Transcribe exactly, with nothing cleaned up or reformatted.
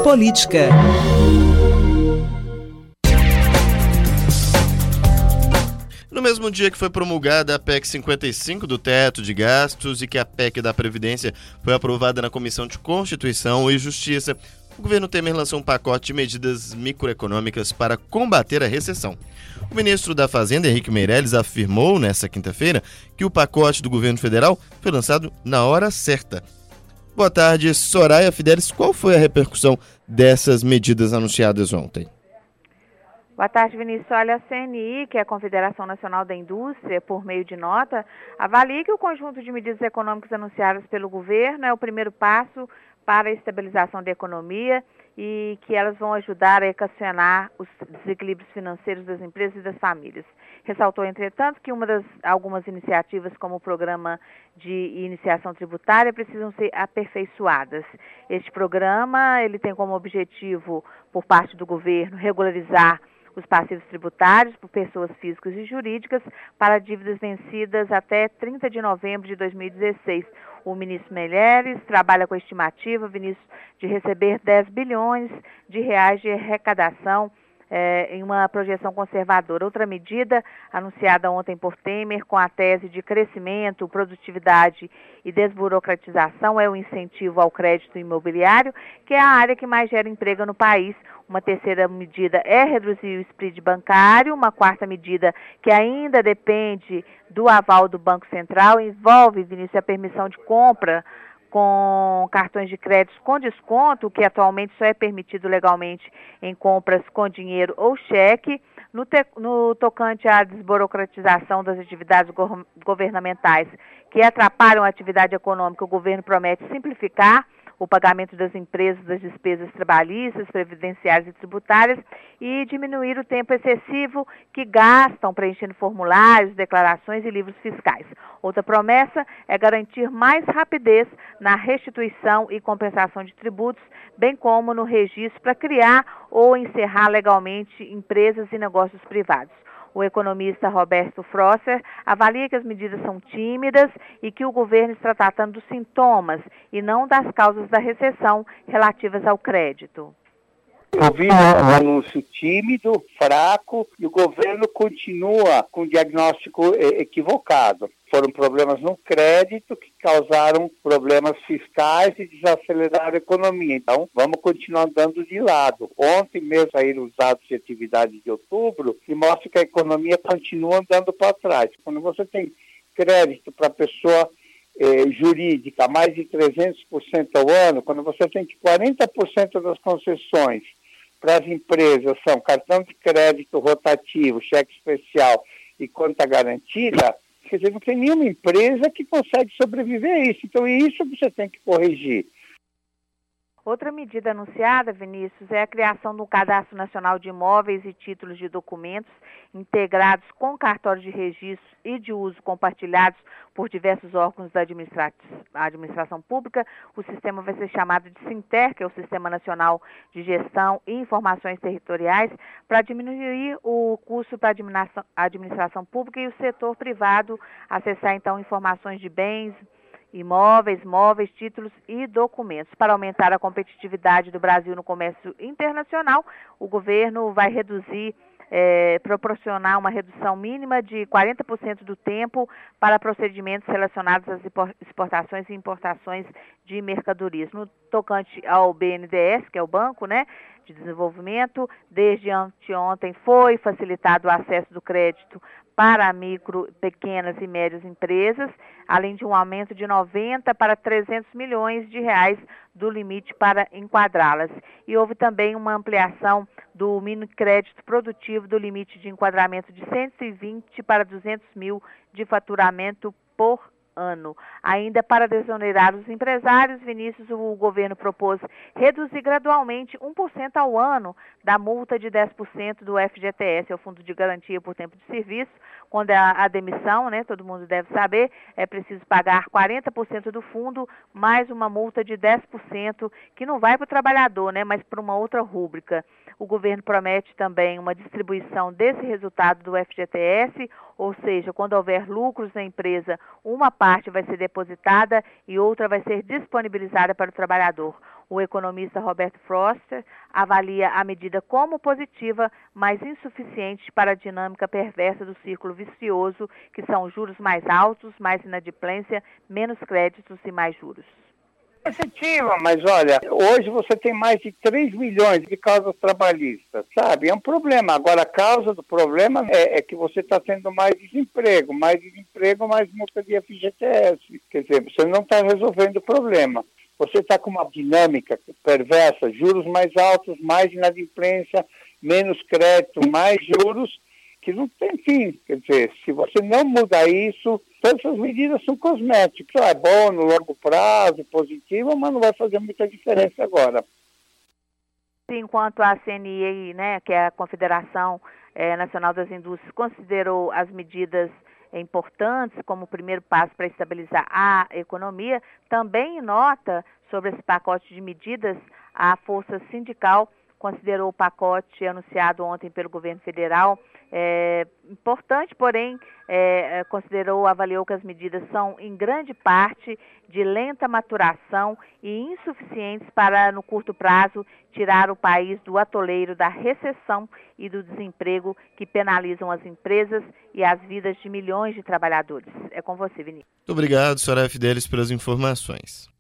Política. No mesmo dia que foi promulgada a P E C cinquenta e cinco do teto de gastos e que a P E C da Previdência foi aprovada na Comissão de Constituição e Justiça, o governo Temer lançou um pacote de medidas microeconômicas para combater a recessão. O ministro da Fazenda, Henrique Meirelles, afirmou nesta quinta-feira que o pacote do governo federal foi lançado na hora certa. Boa tarde, Soraya Fidelis. Qual foi a repercussão dessas medidas anunciadas ontem? Boa tarde, Vinícius. Olha, a C N I, que é a Confederação Nacional da Indústria, por meio de nota, avalia que o conjunto de medidas econômicas anunciadas pelo governo é o primeiro passo para a estabilização da economia e que elas vão ajudar a equacionar os desequilíbrios financeiros das empresas e das famílias. Ressaltou, entretanto, que uma das, algumas iniciativas, como o programa de iniciação tributária, precisam ser aperfeiçoadas. Este programa ele tem como objetivo, por parte do governo, regularizar os passivos tributários por pessoas físicas e jurídicas para dívidas vencidas até trinta de novembro de dois mil e dezesseis. O ministro Meirelles trabalha com a estimativa, Vinícius, de receber dez bilhões de reais de arrecadação é, em uma projeção conservadora. Outra medida anunciada ontem por Temer com a tese de crescimento, produtividade e desburocratização é o incentivo ao crédito imobiliário, que é a área que mais gera emprego no país. Uma terceira medida é reduzir o spread bancário. Uma quarta medida, que ainda depende do aval do Banco Central, envolve, Vinícius, a permissão de compra com cartões de crédito com desconto, que atualmente só é permitido legalmente em compras com dinheiro ou cheque. No, te, no tocante à desburocratização das atividades go- governamentais que atrapalham a atividade econômica, o governo promete simplificar o pagamento das empresas das despesas trabalhistas, previdenciárias e tributárias e diminuir o tempo excessivo que gastam preenchendo formulários, declarações e livros fiscais. Outra promessa é garantir mais rapidez na restituição e compensação de tributos, bem como no registro para criar ou encerrar legalmente empresas e negócios privados. O economista Roberto Frosser avalia que as medidas são tímidas e que o governo está tratando dos sintomas e não das causas da recessão relativas ao crédito. Eu vi um anúncio tímido, fraco, e o governo continua com o diagnóstico equivocado. Foram problemas no crédito que causaram problemas fiscais e desaceleraram a economia. Então, vamos continuar andando de lado. Ontem mesmo saíram os dados de atividade de outubro e mostra que a economia continua andando para trás. Quando você tem crédito para pessoa eh, jurídica mais de trezentos por cento ao ano, quando você tem que quarenta por cento das concessões para as empresas são cartão de crédito rotativo, cheque especial e conta garantida, quer dizer, não tem nenhuma empresa que consegue sobreviver a isso. Então, é isso que você tem que corrigir. Outra medida anunciada, Vinícius, é a criação do Cadastro Nacional de Imóveis e Títulos de Documentos integrados com cartório de registro e de uso compartilhados por diversos órgãos da administra- administração pública. O sistema vai ser chamado de SINTER, que é o Sistema Nacional de Gestão e Informações Territoriais, para diminuir o custo para a administração, administração pública e o setor privado acessar, então, informações de bens, imóveis, móveis, títulos e documentos. Para aumentar a competitividade do Brasil no comércio internacional, o governo vai reduzir, é, proporcionar uma redução mínima de quarenta por cento do tempo para procedimentos relacionados às exportações e importações de mercadorias. No tocante ao B N D E S, que é o Banco, né, de Desenvolvimento, desde anteontem foi facilitado o acesso do crédito para micro, pequenas e médias empresas, além de um aumento de noventa para trezentos milhões de reais do limite para enquadrá-las. E houve também uma ampliação do microcrédito produtivo do limite de enquadramento de cento e vinte para duzentos mil de faturamento por ano. Ainda para desonerar os empresários, Vinícius, o governo propôs reduzir gradualmente um por cento ao ano da multa de dez por cento do F G T S, é o Fundo de Garantia por Tempo de Serviço. Quando a, a demissão, né, todo mundo deve saber, é preciso pagar quarenta por cento do fundo, mais uma multa de dez por cento, que não vai para o trabalhador, né, mas para uma outra rúbrica. O governo promete também uma distribuição desse resultado do F G T S, ou seja, quando houver lucros na empresa, uma parte vai ser depositada e outra vai ser disponibilizada para o trabalhador. O economista Roberto Froster avalia a medida como positiva, mas insuficiente para a dinâmica perversa do círculo vicioso, que são juros mais altos, mais inadimplência, menos créditos e mais juros. Positiva, mas olha, hoje você tem mais de três milhões de causas trabalhistas, sabe? É um problema. Agora, a causa do problema é, é que você está tendo mais desemprego, mais desemprego, mais multa de F G T S. Quer dizer, você não está resolvendo o problema. Você está com uma dinâmica perversa, juros mais altos, mais inadimplência, menos crédito, mais juros, que não tem fim. Quer dizer, se você não mudar isso, todas essas medidas são cosméticas. É bom no longo prazo, positivo, mas não vai fazer muita diferença agora. Enquanto a C N I, né, que é a Confederação é, Nacional das Indústrias, considerou as medidas importantes como o primeiro passo para estabilizar a economia, também em nota sobre esse pacote de medidas, a Força Sindical considerou o pacote anunciado ontem pelo governo federal é, importante, porém, é, considerou, avaliou que as medidas são, em grande parte, de lenta maturação e insuficientes para, no curto prazo, tirar o país do atoleiro da recessão e do desemprego que penalizam as empresas e as vidas de milhões de trabalhadores. É com você, Vinícius. Muito obrigado, senhora Fidelis, pelas informações.